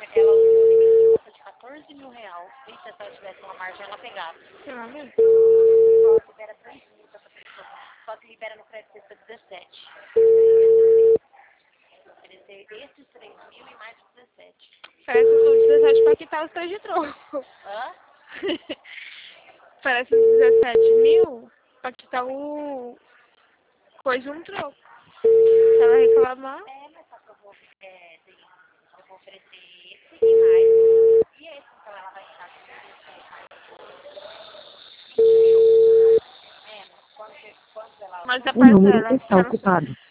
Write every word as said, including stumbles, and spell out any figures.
ela usou limite de conta de quatorze mil reais. E se ela tivesse uma margem, ela pegava. Seu nome? Ela libera três mil pra essa pessoa. Só que libera no crédito custa dezessete. Oferecer esses três mil e mais os dezessete. Parece o dezessete pra quitar os três de troco. Hã? Parece os dezessete mil pra quitar o... coisa de um troco. Se ela reclamar... É, mas só que eu vou, é, tem, eu vou oferecer esse e mais. E esse, então ela vai ficar com dezessete. É, quando, quando ela... Mas a O número parcela... está ocupado.